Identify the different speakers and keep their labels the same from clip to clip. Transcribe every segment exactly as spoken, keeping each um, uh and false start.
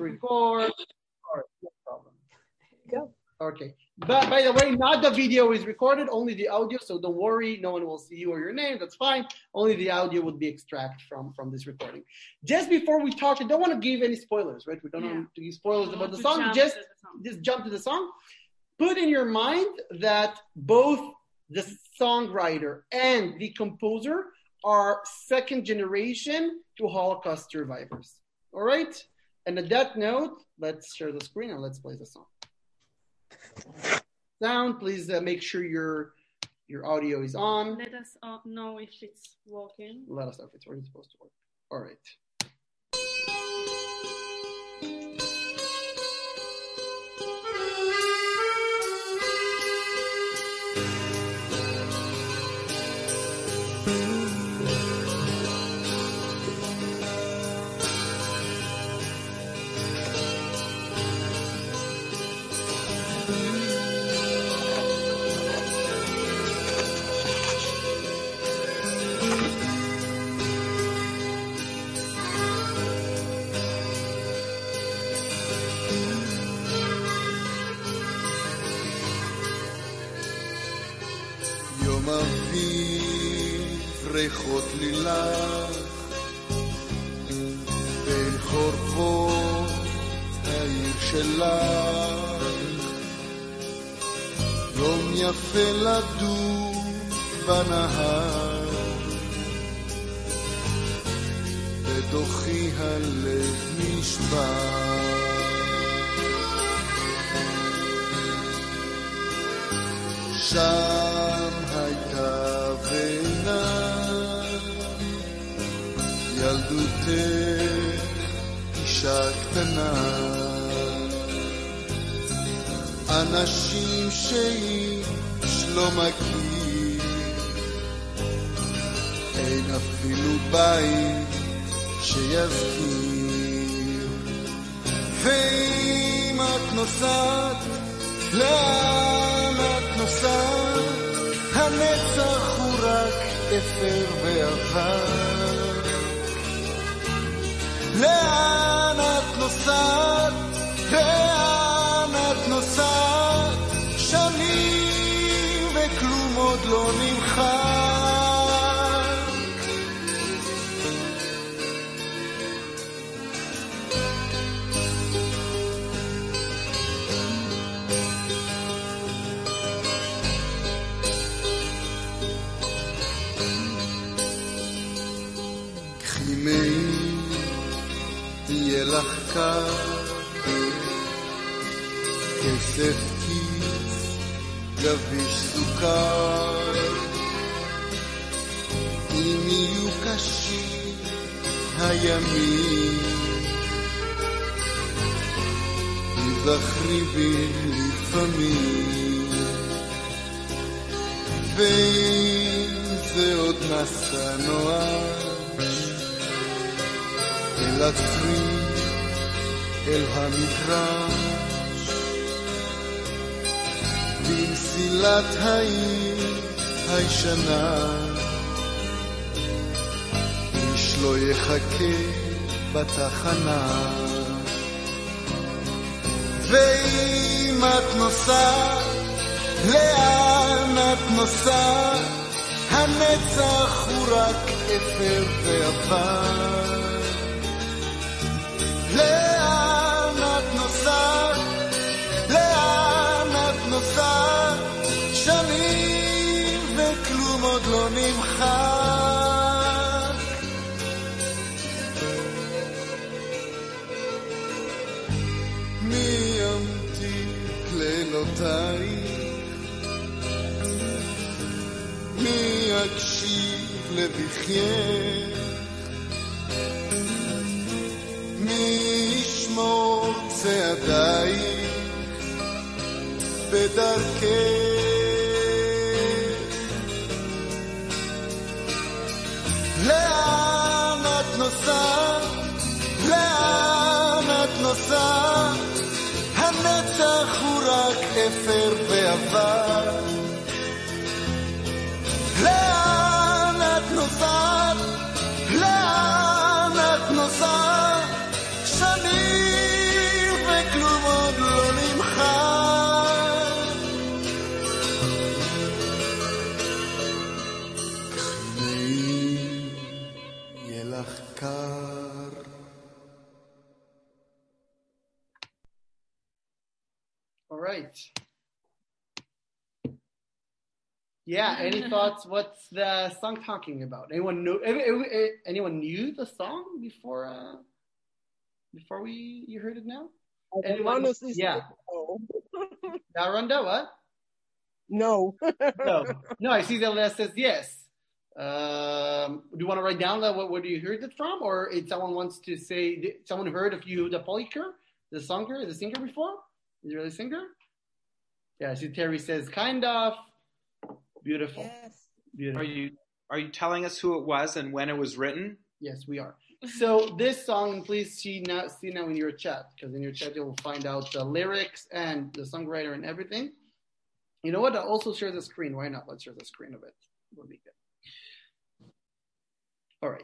Speaker 1: to record. All right, no problem.
Speaker 2: Go.
Speaker 1: Okay. But by the way, not the video is recorded, only the audio. So don't worry, no one will see you or your name. That's fine. Only the audio would be extracted from, from this recording. Just before we talk, I don't want to give any spoilers, right? We don't yeah. want to give spoilers
Speaker 3: we
Speaker 1: about the song. Just,
Speaker 3: the song.
Speaker 1: just jump to the song. Put in your mind that both the songwriter and the composer are second generation to Holocaust survivors. All right? And at that note, let's share the screen and let's play the song. Sound, please uh, make sure your your audio is on.
Speaker 3: Let us uh, know if it's working.
Speaker 1: Let us know if it's really supposed to work. All right.
Speaker 4: יום אביב ריחות לילך בין חורבות העיר שלך יום יפה לדור בנהר בתוכי הלב נשבר שם הייתה בינה ילדותך אישה קטנה אנשים שאיש לא מכיר אין אפילו בית שיזכיר ואם את נוסעת לאן את נוסעת הנצח הוא רק אפר ועבר לאן את נוסעת לאן את נוסעת שנים וכלום עוד לא נמחק יהיה לך קר כסף כיס גביש סוכר אם יהיו קשים הימים תזכרי בי לפעמים ואם זה עוד נסע נוער אל עצמי, אל המגרש במסילת העיר הישנה איש לא יחכה בתחנה ואם את נוסעת לאן את נוסעת הנצח הוא רק אפר ועבר לאן את נוסעת, לאן את נוסעת, שנים וכלום עוד לא נמחק. מי ימתיק לילותייך, מי יקשיב לבכייך, ישמור צעדייך בדרכך לאן את נוסעת לאן את נוסעת הנצח הוא רק אפר ועבר לאן את נוסעת לאן את נוסעת שנים
Speaker 1: right. Yeah, any thoughts? What's the song talking about? Anyone know? Anyone knew the song before? Uh, before we you heard it now? Anyone?
Speaker 2: Honestly,
Speaker 1: yeah.
Speaker 2: No.
Speaker 1: Rhonda, what?
Speaker 2: No.
Speaker 1: no. No, I see that Leah says yes. Um, do you want to write down that, what, where do you heard it from? Or if someone wants to say, did someone heard of Yehuda Poliker, the singer, the singer before? Is he really a singer? Yeah, see Terry says, kind of. Beautiful.
Speaker 2: Yes.
Speaker 1: Beautiful.
Speaker 5: Are you are you telling us who it was and when it was written?
Speaker 1: Yes, we are. So this song, please see now, see now in your chat, because in your chat you'll find out the lyrics and the songwriter and everything. You know what? I'll also share the screen. Why not? Let's share the screen of it. Will be good. All right.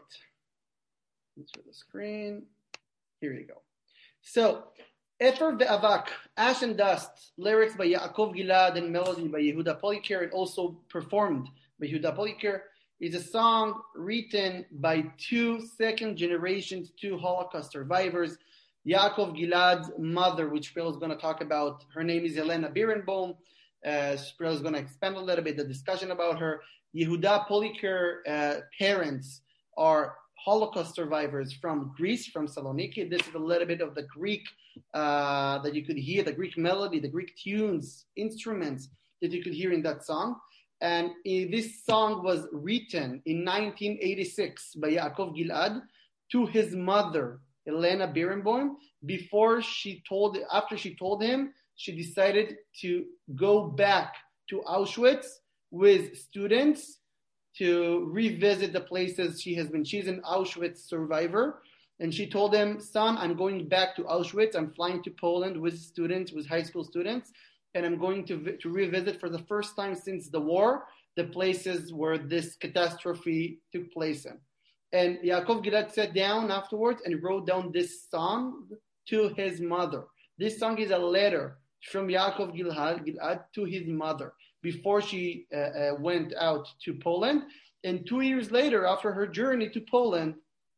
Speaker 1: Let's share the screen. Here you go. So, Efer ve'avak, Ash and Dust, lyrics by Yaakov Gilad and melody by Yehuda Poliker, and also performed by Yehuda Poliker, is a song written by two second generations, two Holocaust survivors. Yaakov Gilad's mother, which Shprel is going to talk about, her name is Elena Birenbaum. Uh, Shprel is going to expand a little bit the discussion about her. Yehuda Poliker uh, parents are Holocaust survivors from Greece, from Saloniki. This is a little bit of the Greek uh, that you could hear, the Greek melody, the Greek tunes, instruments that you could hear in that song. And uh, this song was written in nineteen eighty-six by Yaakov Gilad to his mother, Elena Birenbaum, before she told, after she told him, she decided to go back to Auschwitz with students to revisit the places she has been. She's an Auschwitz survivor. And she told him, son, I'm going back to Auschwitz. I'm flying to Poland with students, with high school students. And I'm going to, to revisit for the first time since the war, the places where this catastrophe took place in. And Yaakov Gilad sat down afterwards and wrote down this song to his mother. This song is a letter from Yaakov Gilad, Gilad to his mother before she uh, uh, went out to Poland. And two years later, after her journey to Poland,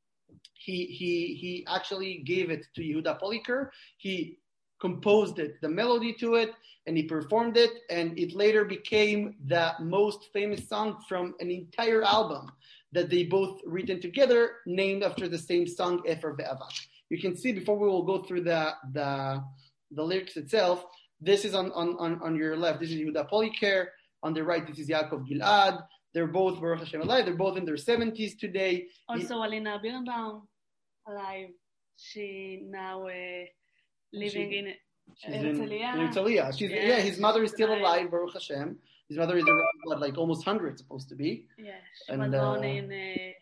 Speaker 1: he he he actually gave it to Yehuda Poliker. He composed it, the melody to it, and he performed it. And it later became the most famous song from an entire album that they both written together, named after the same song, Efer ve'avak. You can see, before we will go through the the, the lyrics itself, this is on, on, on, on your left. This is Yehuda Poliker. On the right, this is Yaakov Gilad. They're both, Baruch Hashem, alive. They're both in their seventies today.
Speaker 3: Also, he, Elena Birenbaum, alive. She now uh, living she, in Herzliya.
Speaker 1: In Herzliya. She's, yeah, yeah, his mother is still alive, Baruch Hashem. His mother is around, what, like almost one hundred, supposed to be.
Speaker 3: Yeah, she and, was born uh, in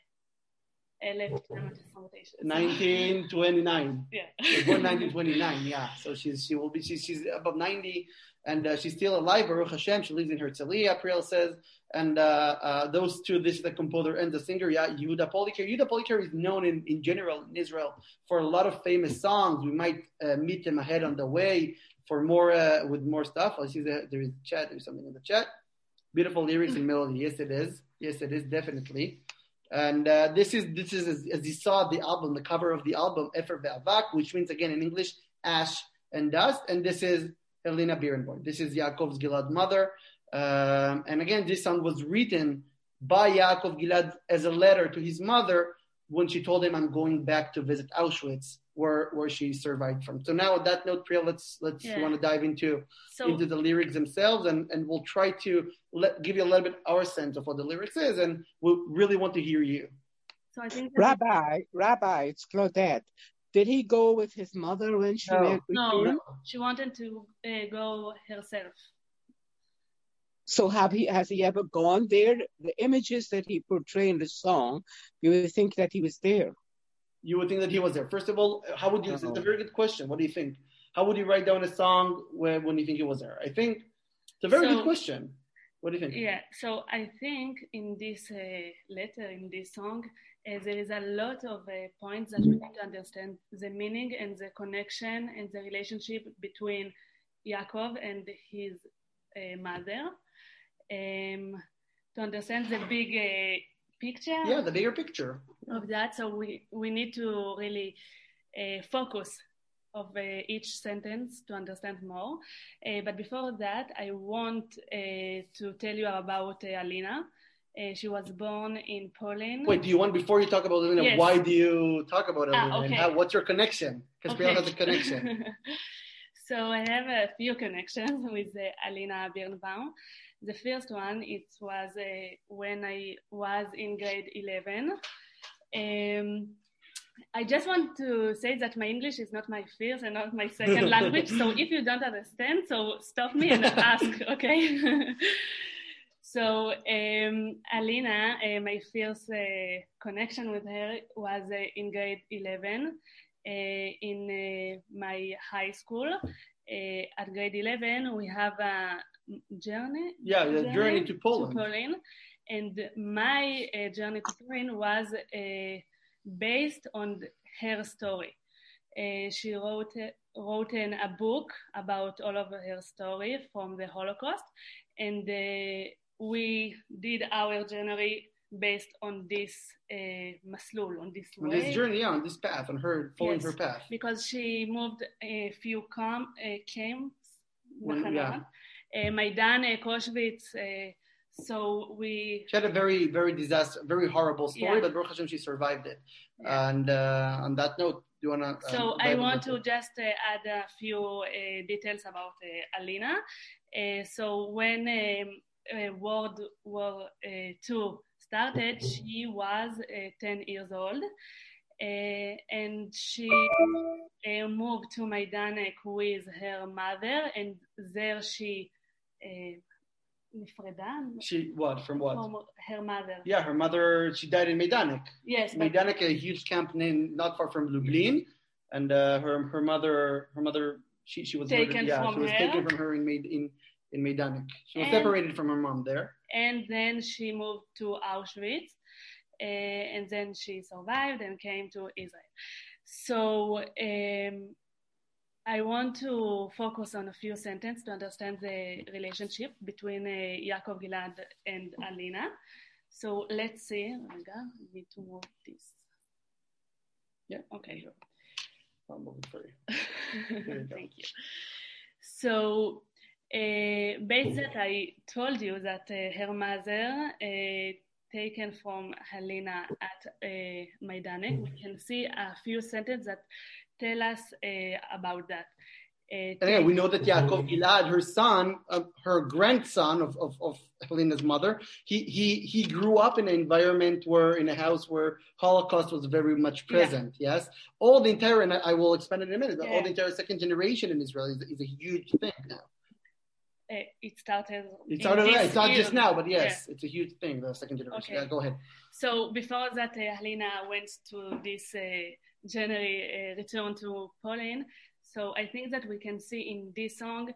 Speaker 3: uh,
Speaker 1: nineteen twenty-nine.
Speaker 3: Yeah.
Speaker 1: She was born nineteen twenty-nine, yeah. So she's she will be she's she's above ninety, and uh, she's still alive, Baruch Hashem. She lives in Herzliya, Priel says. And uh, uh, those two, this is the composer and the singer, yeah, Yehuda Poliker. Yehuda Poliker is known in, in general in Israel for a lot of famous songs. We might uh, meet him ahead on the way for more uh, with more stuff. I see that there is chat. There's something in the chat. Beautiful lyrics and melody. Yes, it is. Yes, it is definitely. And uh, this is this is as, as you saw the album, the cover of the album, Efer ve'avak, which means again in English, ash and dust. And this is Elena Birenbaum. This is Yaakov's Gilad's mother. Um, and again, this song was written by Yaakov Gilad as a letter to his mother when she told him, "I'm going back to visit Auschwitz, where where she survived from." So now, on that note, Priya, let's let's yeah. want to dive into so, into the lyrics themselves, and, and we'll try to let, give you a little bit our sense of what the lyrics is, and we we'll really want to hear you.
Speaker 3: So I think
Speaker 2: Rabbi, Rabbi, it's Claudette. Did he go with his mother when she
Speaker 1: no.
Speaker 2: went?
Speaker 3: No, no, she wanted to uh, go herself.
Speaker 2: So have he has he ever gone there? The images that he portrayed in the song, you would think that he was there.
Speaker 1: You would think that he was there. First of all, how would you? It's a very good question. What do you think? How would you write down a song when, when you think he was there? I think it's a very so, good question. What do you think?
Speaker 3: Yeah. So I think in this uh, letter, in this song, uh, there is a lot of uh, points that we need to understand the meaning and the connection and the relationship between Yaakov and his uh, mother. Um, to understand the big uh, picture.
Speaker 1: Yeah, the bigger picture
Speaker 3: of that. So we, we need to really uh, focus of uh, each sentence to understand more. Uh, but before that, I want uh, to tell you about uh, Alina. Uh, she was born in Poland.
Speaker 1: Wait, do you want, before you talk about Alina,
Speaker 3: Yes.
Speaker 1: why do you talk about Alina?
Speaker 3: Ah, okay.
Speaker 1: And how, what's your connection? Because
Speaker 3: Okay.
Speaker 1: Brielle has a connection.
Speaker 3: So I have a few connections with uh, Alina Birnbaum. The first one, it was uh, when I was in grade eleven. Um, I just want to say that my English is not my first and not my second language. So if you don't understand, so stop me and ask, okay? So um, Alina, uh, my first uh, connection with her was uh, in grade eleven uh, in uh, my high school. Uh, at grade eleven, we have a journey.
Speaker 1: Yeah, the journey, journey to Poland.
Speaker 3: To Poland. And my uh, journey to Poland was uh, based on her story. Uh, she wrote, wrote in a book about all of her story from the Holocaust. And uh, we did our journey based on this uh, maslul, on this
Speaker 1: on
Speaker 3: way.
Speaker 1: this journey, yeah, on this path, on her following
Speaker 3: yes,
Speaker 1: her path.
Speaker 3: Because she moved a few camp, uh, camps,
Speaker 1: when, yeah.
Speaker 3: uh, Maidan, uh, Auschwitz. Uh, so we.
Speaker 1: She had a very, very disaster, very horrible story,
Speaker 3: yeah.
Speaker 1: but Baruch Hashem, she survived it.
Speaker 3: Yeah.
Speaker 1: And uh, on that note, do you want to?
Speaker 3: So
Speaker 1: um,
Speaker 3: I want to just uh, add a few uh, details about uh, Alina. Uh, so when um, uh, World War uh, Two started, she was uh, ten years old, uh, and she uh, moved to Majdanek with her mother, and there she uh,
Speaker 1: She what from what?
Speaker 3: From her mother.
Speaker 1: Yeah, her mother. She died in Majdanek.
Speaker 3: Yes,
Speaker 1: Majdanek, a huge camp named not far from Lublin, and uh, her her mother her mother she she was
Speaker 3: taken
Speaker 1: murdered. Yeah,
Speaker 3: from
Speaker 1: she was
Speaker 3: her.
Speaker 1: taken from her in Maid in in Majdanek. She was
Speaker 3: and,
Speaker 1: separated from her mom there.
Speaker 3: And then she moved to Auschwitz, uh, and then she survived and came to Israel. So um, I want to focus on a few sentences to understand the relationship between uh, Yaakov Gilad and Alina. So let's see. I need to move this.
Speaker 1: Yeah.
Speaker 3: Okay.
Speaker 1: I'll move it for you. you
Speaker 3: Thank you. So uh, based that I told you that uh, her mother uh, taken from Helena at uh, Majdanek, we can see a few sentences that tell us uh, about that. Uh,
Speaker 1: and again, we know that Yaakov Gilad, her son, uh, her grandson of, of, of Helena's mother, he, he he grew up in an environment where, in a house where Holocaust was very much present, yeah. yes? All the entire, and I, I will expand it in a minute, but yeah. all the entire second generation in Israel is, is a huge thing now.
Speaker 3: Uh, it started.
Speaker 1: It started, right. It's not
Speaker 3: year.
Speaker 1: just now, but yes, yeah. it's a huge thing, the second generation.
Speaker 3: Okay.
Speaker 1: Yeah, go ahead.
Speaker 3: So before that, uh, Helena went to this uh, January uh, return to Poland. So I think that we can see in this song,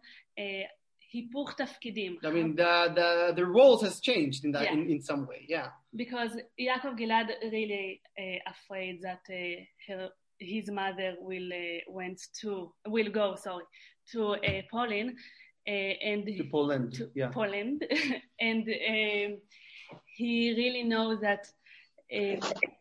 Speaker 3: hipuch uh, tafkidim.
Speaker 1: I mean, the, the the roles has changed in that
Speaker 3: yeah.
Speaker 1: in, in some way, yeah.
Speaker 3: Because Yaakov Gilad really uh, afraid that uh, her his mother will uh, went to will go sorry to uh, Poland uh, and
Speaker 1: to Poland,
Speaker 3: to
Speaker 1: yeah.
Speaker 3: Poland, and um, he really knows that. Uh,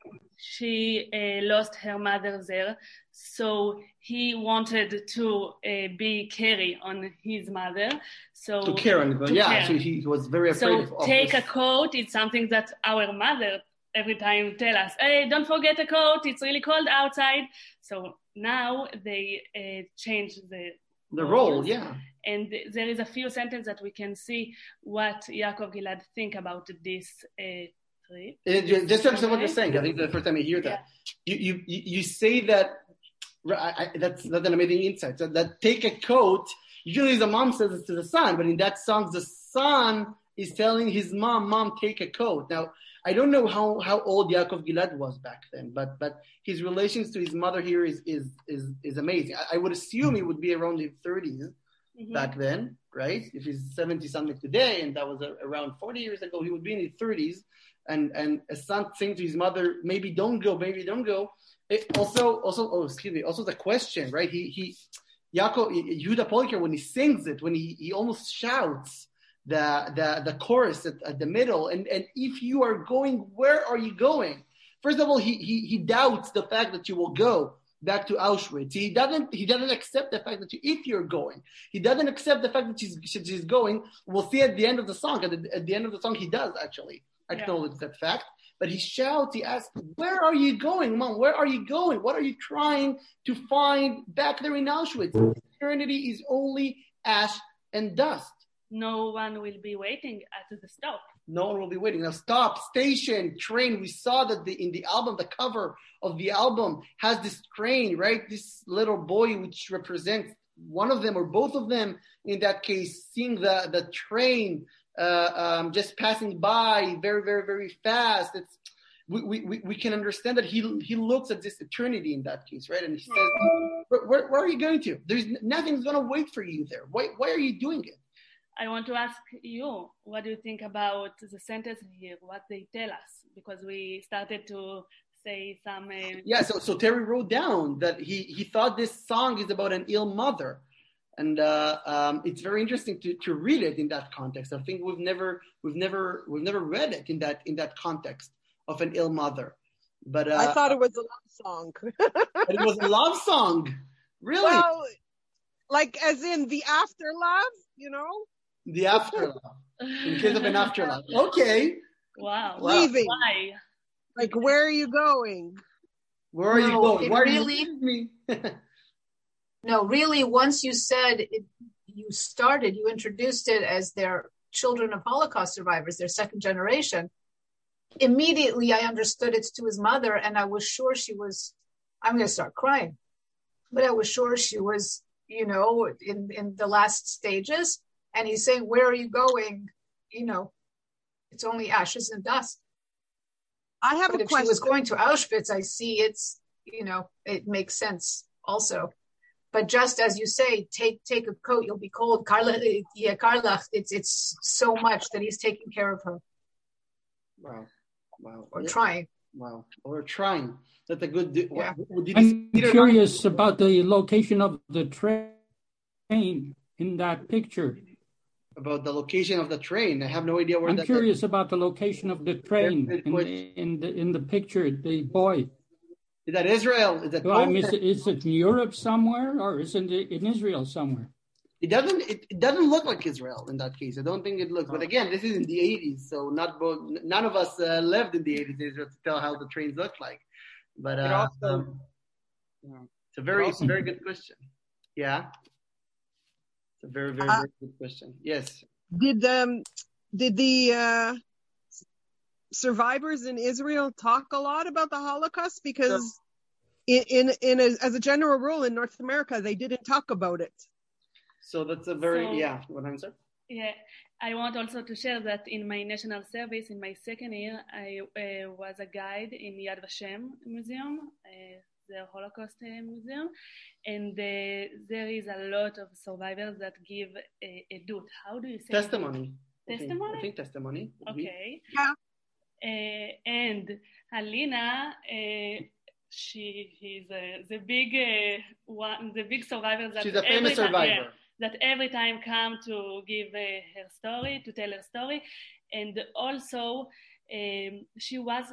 Speaker 3: she uh, lost her mother there, so he wanted to uh, be carry on his mother. So
Speaker 1: to care on her, yeah.
Speaker 3: Care.
Speaker 1: So he was very afraid
Speaker 3: so
Speaker 1: of.
Speaker 3: take
Speaker 1: this.
Speaker 3: a coat. It's something that our mother every time tell us. Hey, don't forget a coat. It's really cold outside. So now they uh, change the
Speaker 1: the role, yeah.
Speaker 3: And there is a few sentences that we can see what Yaakov Gilad think about this. Uh,
Speaker 1: It, just to understand what you're saying, I think the first time I hear that, yeah. you, you you say that, I, I, that's, that's an amazing insight, so that take a coat, usually the mom says it to the son, but in that song, the son is telling his mom, mom, take a coat. Now, I don't know how, how old Yaakov Gilad was back then, but but his relations to his mother here is is is, is amazing. I, I would assume he would be around his thirties mm-hmm. back then, right? If he's seventy-something today, and that was a, around forty years ago, he would be in his thirties. And and a son saying to his mother, maybe don't go, maybe don't go. It also, also, oh, excuse me, also the question, right? He, he, Yaakov, Yehuda Poliker, when he sings it, when he, he almost shouts the, the, the chorus at, at the middle. And, and if you are going, where are you going? First of all, he, he, he doubts the fact that you will go. back to Auschwitz. He doesn't, he doesn't accept the fact that if you're going, he doesn't accept the fact that she's, she's going. We'll see at the end of the song. At the, at the end of the song, he does actually acknowledge yeah. that fact. But he shouts, he asks, where are you going, Mom? Where are you going? What are you trying to find back there in Auschwitz? Eternity is only ash and dust.
Speaker 3: No one will be waiting at the stop.
Speaker 1: No one will be waiting. Now, stop, station, train. We saw that the, in the album, the cover of the album has this train, right? This little boy, which represents one of them or both of them, in that case, seeing the, the train uh, um, just passing by very, very, very fast. It's, we, we, we can understand that he he looks at this eternity in that case, right? And he says, where, where, where are you going to? There's nothing's going to wait for you there. Why, why are you doing it?
Speaker 3: I want to ask you, what do you think about the sentence here, what they tell us? Because we started to say some... Uh...
Speaker 1: Yeah, so, so Terry wrote down that he, he thought this song is about an ill mother. And uh, um, it's very interesting to, to read it in that context. I think we've never we've never we've never read it in that in that context of an ill mother. But uh,
Speaker 6: I thought it was a love song.
Speaker 1: But it was a love song, really.
Speaker 6: Well, like as in the afterlife, you know.
Speaker 1: The afterlife. In case of an afterlife. Okay.
Speaker 3: Wow.
Speaker 6: Leaving.
Speaker 3: Why?
Speaker 6: Like, where are you going?
Speaker 1: Where are
Speaker 7: no,
Speaker 1: you going? Why
Speaker 7: really,
Speaker 1: are you leaving me?
Speaker 7: No, really, once you said it, you started, you introduced it as their children of Holocaust survivors, their second generation. Immediately, I understood it's to his mother, and I was sure she was, I'm going to start crying, but I was sure she was, you know, in, in the last stages. And he's saying, where are you going? You know, it's only ashes and dust.
Speaker 6: I have
Speaker 7: but
Speaker 6: a
Speaker 7: if
Speaker 6: question.
Speaker 7: She was going to Auschwitz, I see it's, you know, it makes sense also. But just as you say, take take a coat, you'll be cold. Carla, yeah, Carla, it's it's so much that he's taking care of her.
Speaker 1: Wow, wow.
Speaker 7: Or
Speaker 1: yeah.
Speaker 7: trying.
Speaker 1: Wow, or trying. That's a good. Di-
Speaker 7: yeah.
Speaker 1: Did
Speaker 8: I'm curious about the location of the train in that picture.
Speaker 1: About the location of the train, I have no idea where.
Speaker 8: I'm
Speaker 1: that
Speaker 8: curious
Speaker 1: is.
Speaker 8: about the location of the train in the, in the in the picture. The boy.
Speaker 1: Is that Israel? Is that
Speaker 8: well, I mean, is, it, is it in Europe somewhere, or is it in Israel somewhere?
Speaker 1: It doesn't. It, it doesn't look like Israel in that case. I don't think it looks. Oh. But again, this is in the eighties, so not both. None of us uh, lived in the eighties in Israel to tell how the trains look like. But uh, also, um, yeah. it's a very, also, very good question. Yeah, it's a very, very, uh, very good question. Yes.
Speaker 6: Did um, did the uh, survivors in Israel talk a lot about the Holocaust? Because so, in in, in a, as a general rule in North America, they didn't talk about it.
Speaker 1: So that's a very
Speaker 3: so,
Speaker 1: yeah. What answer?
Speaker 3: Yeah, I want also to share that in my national service, in my second year, I uh, was a guide in Yad Vashem Museum, uh, the Holocaust uh, Museum, and uh, there is a lot of survivors that give a, a edut. How do you say
Speaker 1: testimony?
Speaker 3: Edut? Testimony.
Speaker 1: I think, I think testimony.
Speaker 3: Okay.
Speaker 6: Yeah.
Speaker 3: Uh, and Alina, uh, she is uh, the big uh, one, the big survivor that
Speaker 1: she's a famous
Speaker 3: time,
Speaker 1: survivor.
Speaker 3: Yeah, that every time come to give uh, her story, to tell her story, and also um, she was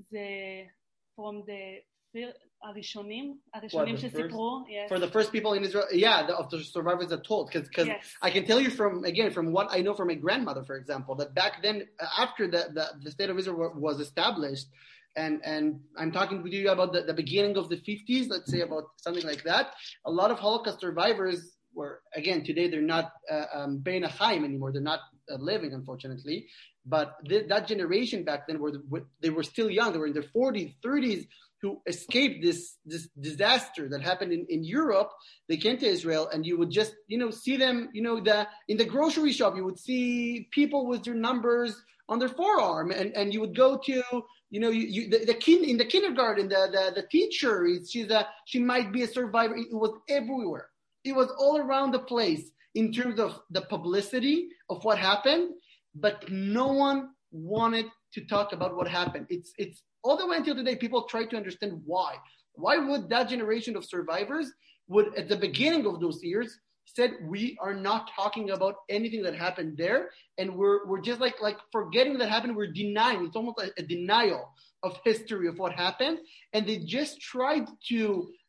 Speaker 3: the from the Arishonim, Arishonim שסיפרו, yes.
Speaker 1: For the first people in Israel, yeah, the, of the survivors that told, because because
Speaker 3: yes.
Speaker 1: I can tell you from again from what I know from my grandmother, for example, that back then, after the the, the state of Israel was established. And and I'm talking with you about the, the beginning of the fifties, let's say about something like that. A lot of Holocaust survivors were, again, today they're not uh, um, Bein HaChaim anymore. They're not uh, living, unfortunately. But th- that generation back then, were the, they were still young. They were in their forties, thirties, who escaped this this disaster that happened in, in Europe. They came to Israel, and you would just, you know, see them, you know, the in the grocery shop, you would see people with their numbers on their forearm, and, and you would go to, you know, you, you the, the kid in the kindergarten, the the, the teacher, she's a, she might be a survivor. It was everywhere. It was all around the place in terms of the publicity of what happened, but no one wanted to talk about what happened. It's it's all the way until today, people try to understand why. Why would that generation of survivors would, at the beginning of those years, said we are not talking about anything that happened there, and we're we're just like like forgetting that happened. We're denying. It's almost like a denial of history of what happened, and they just tried to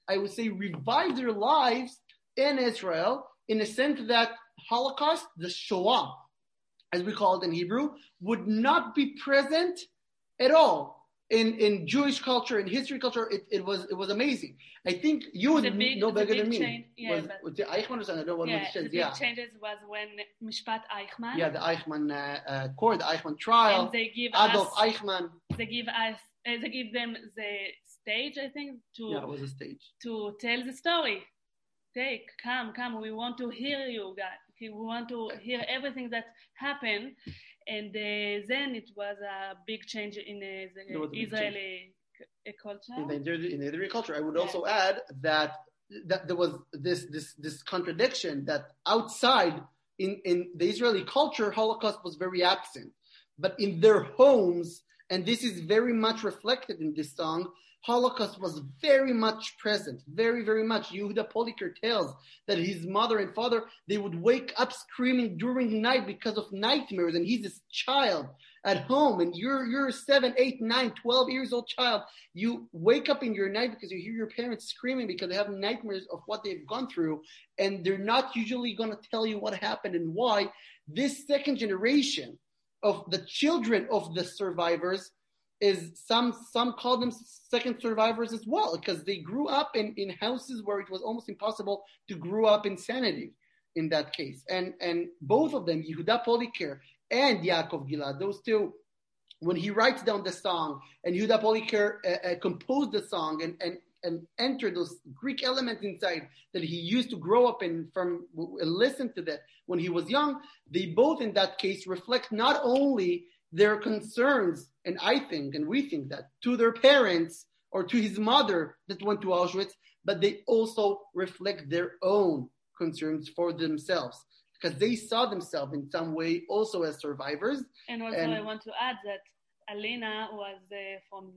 Speaker 1: I would say, revive their lives in Israel in the sense that Holocaust, the Shoah, as we call it in Hebrew, would not be present at all. In, in Jewish culture, in history culture, it, it was it was amazing. I think you would
Speaker 3: big,
Speaker 1: know better than me.
Speaker 3: Change, yeah,
Speaker 1: was, was the Eichmann or something? I don't know what
Speaker 3: yeah,
Speaker 1: it says.
Speaker 3: the big
Speaker 1: yeah.
Speaker 3: changes was when Mishpat Eichmann.
Speaker 1: Yeah, the Eichmann uh, uh, court, the Eichmann trial.
Speaker 3: And they give
Speaker 1: Adolf
Speaker 3: us,
Speaker 1: Eichmann.
Speaker 3: They give us, uh, they give them the stage, I think, to
Speaker 1: yeah, it was a stage
Speaker 3: to tell the story. Take, come, come. We want to hear you guys. We want to hear everything that happened. And uh, then it was a big change in uh, the Israeli c- culture.
Speaker 1: In the, in the Israeli culture, I would yeah. also add that that there was this this this contradiction that outside in, in the Israeli culture, Holocaust was very absent, but in their homes, and this is very much reflected in this song, Holocaust was very much present, very, very much. Yehuda Poliker tells that his mother and father, they would wake up screaming during the night because of nightmares, and he's this child at home, and you're you're a seven, eight, nine, twelve years old child. You wake up in your night because you hear your parents screaming because they have nightmares of what they've gone through, and they're not usually going to tell you what happened and why. This second generation of the children of the survivors is some some call them second survivors as well, because they grew up in, in houses where it was almost impossible to grow up in sanity in that case. And and both of them, Yehuda Poliker and Yaakov Gilad, those two, when he writes down the song, and Yehuda Poliker uh, uh, composed the song and, and, and entered those Greek elements inside that he used to grow up in from and listen to that when he was young, they both in that case reflect not only their concerns, and I think, and we think that, to their parents or to his mother that went to Auschwitz, but they also reflect their own concerns for themselves, because they saw themselves in some way also as survivors.
Speaker 3: And also and, I want to add that Alina was uh, from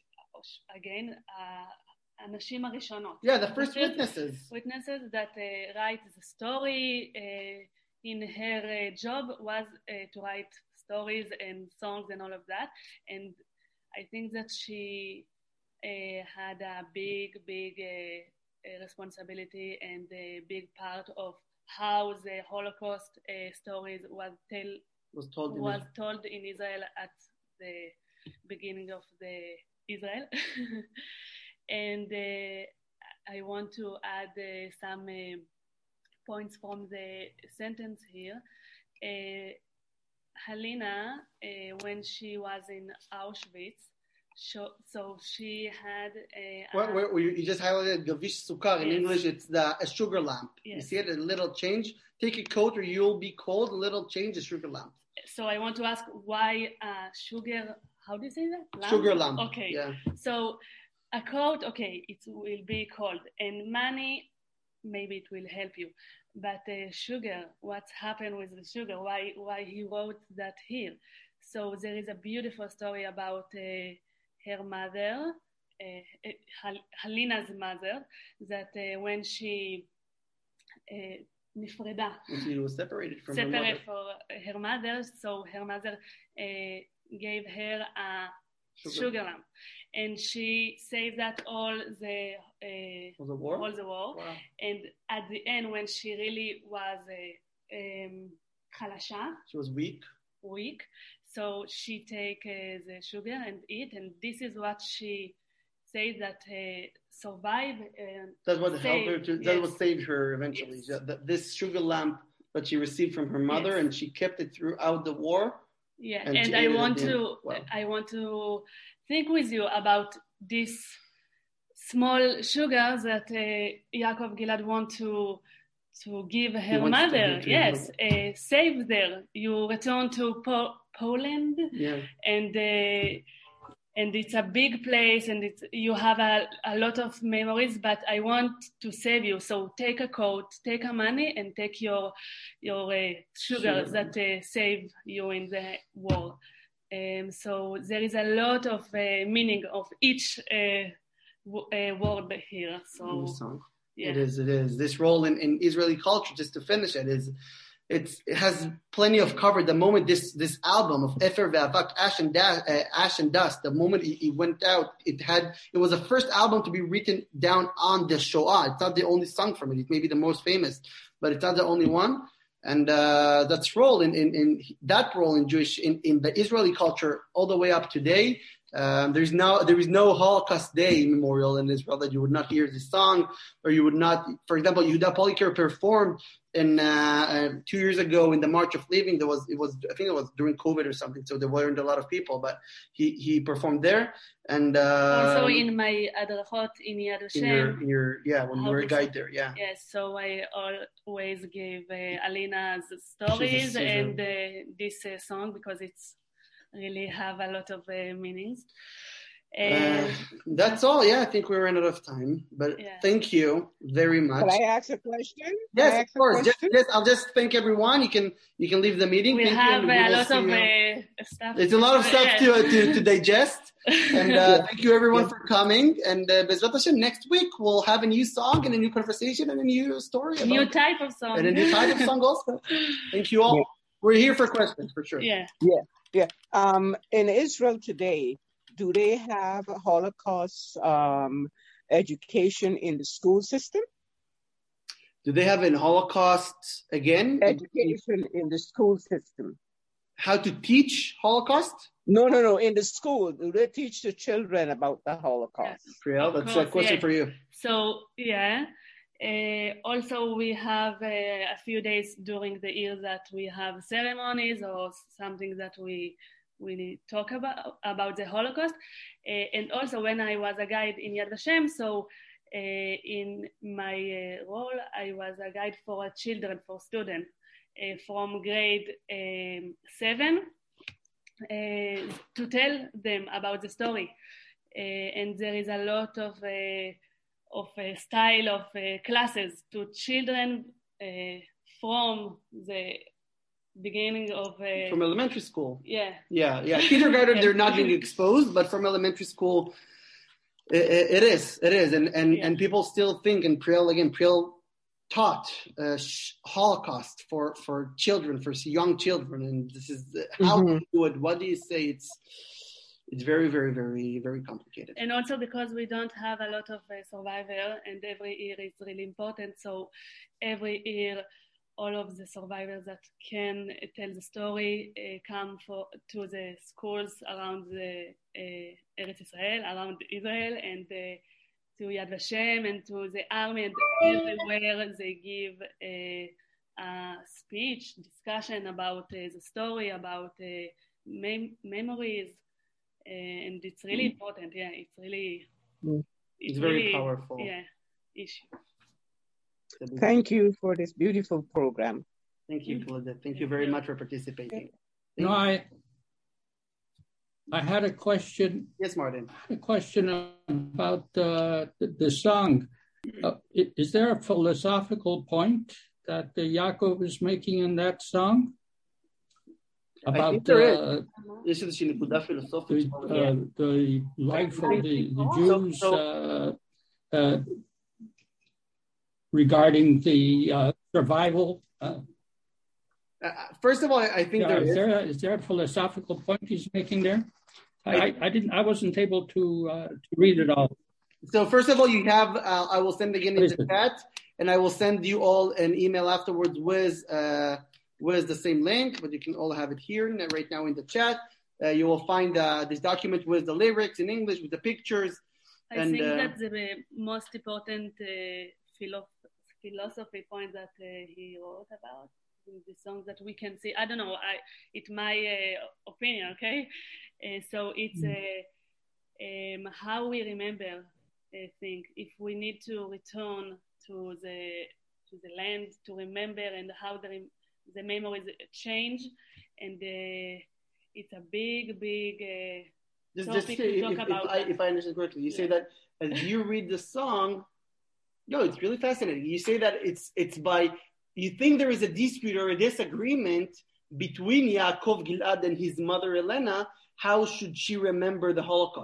Speaker 3: the, again, uh, Anashim HaRishonot.
Speaker 1: Yeah, the first the witnesses.
Speaker 3: Witnesses that uh, write the story. Uh, in her uh, job was uh, to write stories and songs and all of that. And I think that she uh, had a big, big uh, responsibility and a big part of how the Holocaust uh, stories was, tell,
Speaker 1: was, told,
Speaker 3: was
Speaker 1: in
Speaker 3: told in Israel at the beginning of the Israel. And uh, I want to add uh, some uh, points from the sentence here. Uh, Halina, uh, when she was in Auschwitz, so, so she had a...
Speaker 1: Well, where, where you just highlighted Gavish Sukar. In yes. English, it's the, a sugar lamp. Yes. You see it, a little change. Take a coat or you'll be cold, a little change, a sugar lamp.
Speaker 3: So I want to ask why uh, sugar, how do you say that?
Speaker 1: Lamp? Sugar lamp.
Speaker 3: Okay.
Speaker 1: Yeah.
Speaker 3: So a coat, okay, it will be cold. And money, maybe it will help you. But uh, sugar, what's happened with the sugar? Why why he wrote that here? So there is a beautiful story about uh, her mother, uh, Hal- Halina's mother, that uh, when she uh, nifreda,
Speaker 1: she was separated from
Speaker 3: separated
Speaker 1: her mother.
Speaker 3: for her mother, so her mother uh, gave her a sugar. sugar lamp, and she saved that all the uh,
Speaker 1: all the war,
Speaker 3: all the war.
Speaker 1: Wow.
Speaker 3: And at the end, when she really was uh, um, chalasha,
Speaker 1: she was weak,
Speaker 3: weak. So she take uh, the sugar and eat, and this is what she said that uh, survive. Uh,
Speaker 1: that's what helped her. To, yes. That what saved her eventually. Yes. This sugar lamp that she received from her mother, yes. and she kept it throughout the war.
Speaker 3: Yeah, and, and I want to wow. I want to think with you about this small sugar that uh, Yaakov Gilad want to to give her mother. To yes, uh, save there. You return to po- Poland,
Speaker 1: yeah.
Speaker 3: and uh, and it's a big place, and it's you have a, a lot of memories. But I want to save you, so take a coat, take a money, and take your your uh, sugar, sugar that uh, save you in the war. Um, so there is a lot of uh, meaning of each uh, w- uh, word here. So
Speaker 1: yeah. It is. It is. This role in, in Israeli culture, just to finish it, is it's, it has plenty of cover. The moment this this album of Efer Ve'avak, Ash and, da- uh, Ash and Dust, the moment it, it went out, it had it was the first album to be written down on the Shoah. It's not the only song from it. It may be the most famous, but it's not the only one. And uh, that's role in, in, in that role in Jewish in, in the Israeli culture all the way up today. Um, there's no there is no Holocaust Day memorial in Israel that you would not hear this song, or you would not. For example, Yehuda Polikar performed in uh, uh, two years ago in the March of Leaving. There was it was I think it was during COVID or something, so there weren't a lot of people, but he he performed there. And uh,
Speaker 3: also in my adrachot in Yad Vashem.
Speaker 1: In your, in your yeah, when you were a guide there, yeah.
Speaker 3: Yes, so I always give uh, Alina's stories and uh, this uh, song because it's really have a lot of uh, meanings.
Speaker 1: Uh, that's all. Yeah, I think we ran out of time, but yeah. Thank you very much.
Speaker 2: Can I ask a question?
Speaker 1: Yes, of course. Just, just, I'll just thank everyone. You can you can leave the meeting.
Speaker 3: We
Speaker 1: thank
Speaker 3: have
Speaker 1: you,
Speaker 3: a lot of uh, stuff.
Speaker 1: There's a lot of stuff to, uh, to to digest, and uh, yeah. Thank you everyone yeah. for coming. And uh, Bezrat Hashem, next week we'll have a new song and a new conversation and a new story.
Speaker 3: A new type of song.
Speaker 1: And a new type of song also. Thank you all. Yeah. We're here for questions for sure.
Speaker 3: Yeah.
Speaker 2: Yeah. Yeah. Um, in Israel today, do they have a Holocaust um, education in the school system?
Speaker 1: Do they have a Holocaust again?
Speaker 2: Education in the school system.
Speaker 1: How to teach Holocaust?
Speaker 2: No, no, no. In the school, do they teach the children about the Holocaust?
Speaker 3: Yes.
Speaker 1: Priel, that's course, a question
Speaker 3: yeah.
Speaker 1: for you.
Speaker 3: So, yeah. Uh, also, we have uh, a few days during the year that we have ceremonies or something that we we talk about about the Holocaust. Uh, and also, when I was a guide in Yad Vashem, so uh, in my uh, role, I was a guide for children, for students uh, from grade um, seven uh, to tell them about the story. Uh, and there is a lot of uh, of a style of uh, classes to children uh, from the beginning of uh,
Speaker 1: from elementary school.
Speaker 3: Yeah,
Speaker 1: yeah, yeah. Kindergarten, they're not being exposed, but from elementary school, it, it is, it is, and and yeah. and people still think. And Priel again, Priel taught uh, Holocaust for for children, for young children, and this is how mm-hmm. do you do it. What do you say? It's It's very, very, very, very complicated.
Speaker 3: And also because we don't have a lot of uh, survivor, and every year is really important. So every year, all of the survivors that can tell the story uh, come for to the schools around the uh, Eretz Israel, around Israel, and uh, to Yad Vashem, and to the army, and everywhere they give uh, a speech, discussion about uh, the story, about uh, mem- memories. Uh, and it's really important. Yeah, it's really
Speaker 1: it's, it's very
Speaker 3: really,
Speaker 1: powerful.
Speaker 3: Yeah, issue.
Speaker 2: Thank you for this beautiful program.
Speaker 1: Thank you, Claudette. Thank you very much for participating.
Speaker 8: No, I I had a question.
Speaker 1: Yes, Martin.
Speaker 8: A question about uh, the, the song. Uh, is there a philosophical point that uh, Yaakov is making in that song? About uh, the, uh, the life of the, the Jews uh, uh, regarding the uh, survival. Uh,
Speaker 1: uh, first of all, I think
Speaker 8: yeah,
Speaker 1: there
Speaker 8: is,
Speaker 1: is.
Speaker 8: There a, is there a philosophical point he's making there? I, I, I didn't. I wasn't able to uh, to read it all.
Speaker 1: So first of all, you have. Uh, I will send again in the chat, and I will send you all an email afterwards with. Uh, with the same link, but you can all have it here right now in the chat. Uh, you will find uh, this document with the lyrics in English, with the pictures.
Speaker 3: I
Speaker 1: and,
Speaker 3: think
Speaker 1: uh,
Speaker 3: that's the most important uh, philo- philosophy point that uh, he wrote about in the songs that we can see. I don't know, I, it's my uh, opinion, okay? Uh, so it's uh, um, how we remember uh, things. If we need to return to the to the land to remember, and how the the memories change, and uh, it's a big, big uh,
Speaker 1: just,
Speaker 3: topic
Speaker 1: just
Speaker 3: to
Speaker 1: if,
Speaker 3: talk
Speaker 1: if,
Speaker 3: about.
Speaker 1: If I, if I understand correctly, you yeah. say that as you read the song, no, it's really fascinating. You say that it's it's by, you think there is a dispute or a disagreement between Yaakov Gilad and his mother Elena, how should she remember the Holocaust?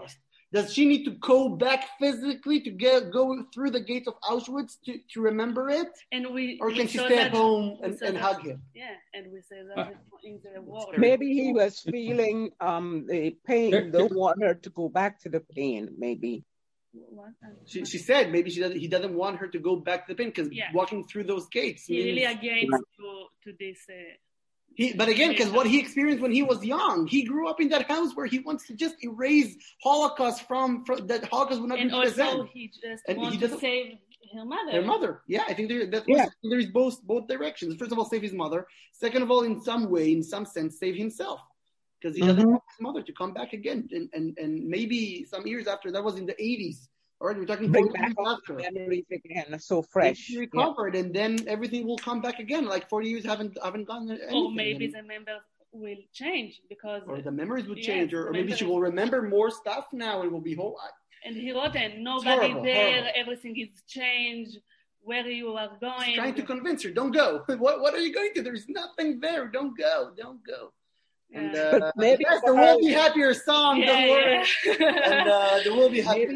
Speaker 1: Does she need to go back physically to get go through the gates of Auschwitz to, to remember it?
Speaker 3: And we,
Speaker 1: or can
Speaker 3: we
Speaker 1: she
Speaker 3: saw
Speaker 1: stay
Speaker 3: that,
Speaker 1: at home and, and
Speaker 3: that,
Speaker 1: hug him?
Speaker 3: Yeah, and we say that in the war.
Speaker 2: Maybe he was feeling um, the pain, don't want her to go back to the pain, maybe.
Speaker 3: What?
Speaker 1: She, she said maybe she doesn't, he doesn't want her to go back to the pain because
Speaker 3: yeah.
Speaker 1: walking through those gates
Speaker 3: He
Speaker 1: means,
Speaker 3: really against to, to this... Uh,
Speaker 1: He, but again, because what he experienced when he was young, he grew up in that house where he wants to just erase Holocaust from, from that Holocaust would not
Speaker 3: and
Speaker 1: be
Speaker 3: also
Speaker 1: present.
Speaker 3: he just
Speaker 1: and
Speaker 3: wants
Speaker 1: he
Speaker 3: to save her mother.
Speaker 1: Her mother, yeah, I think there, that
Speaker 2: yeah.
Speaker 1: was, there is both both directions. First of all, save his mother. Second of all, in some way, in some sense, save himself because he doesn't
Speaker 2: mm-hmm.
Speaker 1: want his mother to come back again. And and and maybe some years after, that was in the eighties. All right, we're talking
Speaker 2: bring
Speaker 1: back
Speaker 2: after. Memories again, so fresh.
Speaker 1: She recovered, yeah. and then everything will come back again. Like forty years haven't haven't gone anything.
Speaker 3: Or maybe the members will change because
Speaker 1: or the memories will
Speaker 3: yes,
Speaker 1: change, or, or maybe she will remember more stuff now and will be whole.
Speaker 3: And he wrote, and nobody
Speaker 1: horrible,
Speaker 3: there,
Speaker 1: horrible.
Speaker 3: Everything is changed. Where you are going?
Speaker 1: He's trying to convince her, don't go. What what are you going to? There's nothing there. Don't go. Don't go.
Speaker 3: Yeah.
Speaker 1: And uh,
Speaker 2: maybe
Speaker 1: yes, there will be happier song.
Speaker 3: Yeah,
Speaker 1: don't worry.
Speaker 3: Yeah.
Speaker 1: and uh, there will be happier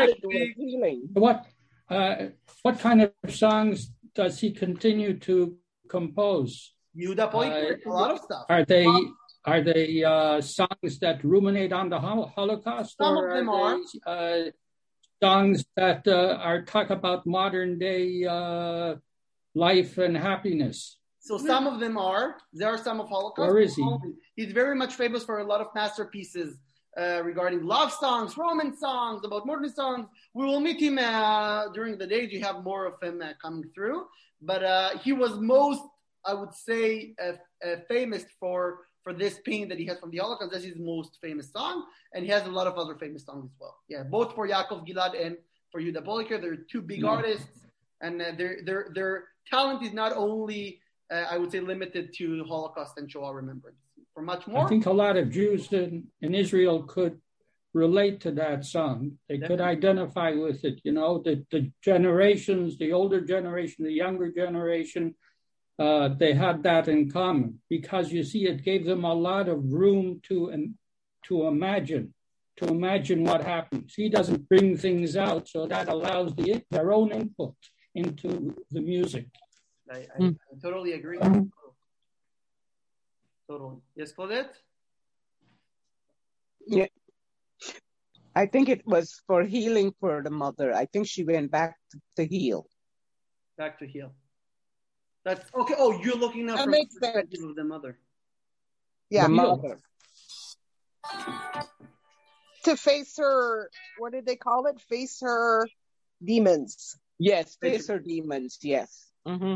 Speaker 2: songs.
Speaker 8: What uh, what kind of songs does he continue to compose?
Speaker 1: Yehuda Poiker, uh, a lot of stuff.
Speaker 8: Are they are they uh, songs that ruminate on the Holocaust?
Speaker 1: Some
Speaker 8: or
Speaker 1: of them
Speaker 8: are.
Speaker 1: are.
Speaker 8: They, uh, songs that uh, are talk about modern day uh, life and happiness?
Speaker 1: So some of them are. There are some of Holocaust.
Speaker 8: Where is he?
Speaker 1: He's very much famous for a lot of masterpieces uh, regarding love songs, romance songs, about modern songs. We will meet him uh, during the days. You have more of him uh, coming through. But uh, he was most, I would say, uh, uh, famous for, for this pain that he has from the Holocaust. That's his most famous song. And he has a lot of other famous songs as well. Yeah, both for Yaakov Gilad and for Yehuda Poiker. They're two big mm-hmm. artists. And uh, their, their, their talent is not only... Uh, I would say limited to Holocaust and Shoah remembrance. For much more,
Speaker 8: I think a lot of Jews in, in Israel could relate to that song. They Definitely. could identify with it. You know, the, the generations, the older generation, the younger generation, uh, they had that in common because you see, it gave them a lot of room to um, to imagine, to imagine what happens. He doesn't bring things out, so that allows the, their own input into the music.
Speaker 1: I, I, mm. I totally agree. Totally. Yes, Claudette?
Speaker 2: Yeah. I think it was for healing for the mother. I think she went back to, to heal.
Speaker 1: Back to heal. That's okay. Oh, you're looking now
Speaker 6: that
Speaker 1: from
Speaker 6: makes
Speaker 1: the perspective sense. Of the mother.
Speaker 6: Yeah,
Speaker 2: the mother.
Speaker 6: To face her, what did they call it? Face her demons.
Speaker 2: Yes, face her demons. Yes. Mm-hmm.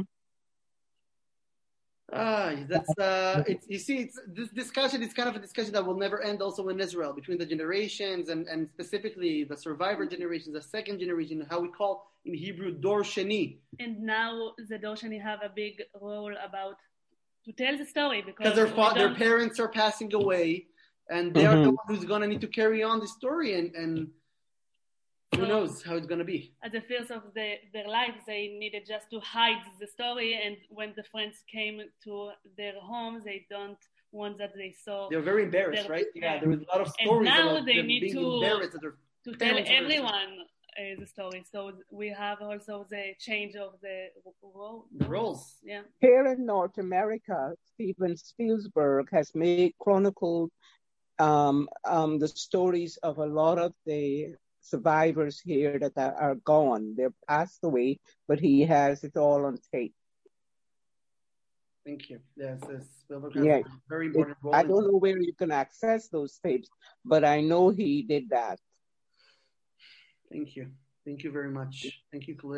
Speaker 1: Ah, that's uh, it's you see, it's this discussion is kind of a discussion that will never end. Also in Israel, between the generations and, and specifically the survivor generations, the second generation, how we call in Hebrew Dor Sheni.
Speaker 3: And now the Dor Sheni have a big role about to tell the story because
Speaker 1: their fa- their parents are passing away, and they mm-hmm. are the one who's gonna need to carry on the story and and. Who so, knows how it's going to be?
Speaker 3: At the first of the, their lives, they needed just to hide the story. And when the friends came to their homes, they don't want that they saw.
Speaker 1: They're very embarrassed, their, right? Yeah, there was a lot of stories.
Speaker 3: And now
Speaker 1: about
Speaker 3: they
Speaker 1: them
Speaker 3: need
Speaker 1: being
Speaker 3: to,
Speaker 1: embarrassed that
Speaker 3: to tell everyone uh, the story. So we have also the change of the role.
Speaker 1: The roles.
Speaker 3: Yeah.
Speaker 2: Here in North America, Steven Spielberg has made chronicled um, um, the stories of a lot of the survivors here that are gone. They're passed away, but he has it all on tape.
Speaker 1: Thank you. Yes, yes.
Speaker 2: Yeah.
Speaker 1: Very important role.
Speaker 2: I don't know where you can access those tapes, but I know he did that.
Speaker 1: Thank you. Thank you very much. Thank you, Khalid.